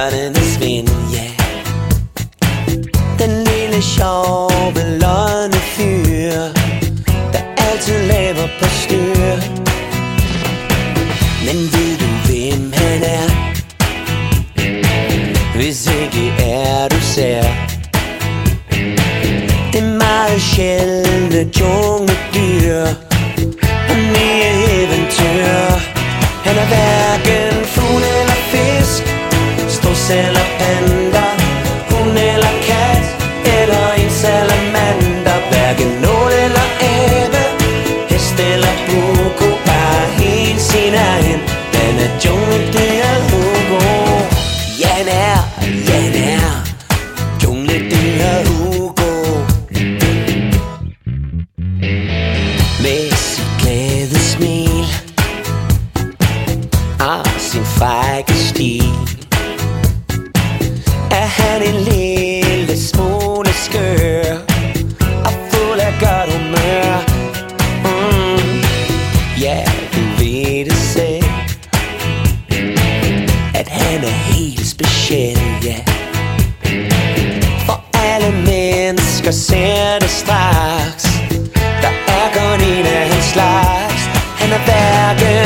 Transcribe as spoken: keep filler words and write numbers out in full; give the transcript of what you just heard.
stjernernes ven, ja yeah. Den lille sjove blonde fyr, der altid laver på styr. Men ved du hvem han er? Hvis ikke er du sær. Det er meget sjældne jungledyr og nye eventyr. Han er hverken fugl eller fisk, struds eller panda, hund eller kat, eller en salamander. Hverken nål eller abe, hest eller buko, bare helt sin egen. Han er jungledyret Hugo. Ja, han er, ja, han er jungledyret Hugo. Med sit glade smil og sin frække stil er han en lille smule skør og fuld af godt humør. mm. Ja, du ved det selv, at han er helt speciel, ja. For alle mennesker ser det straks, der er kun en af hans slags. Han er hverken